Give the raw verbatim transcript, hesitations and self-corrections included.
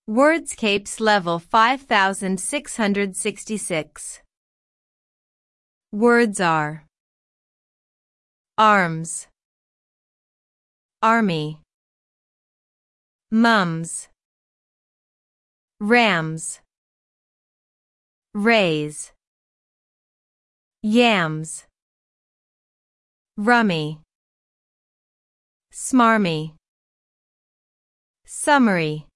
Wordscapes level five thousand six hundred sixty-six. Words are arms, army, mums, rams, raise, yams, rummy, smarmy, summary.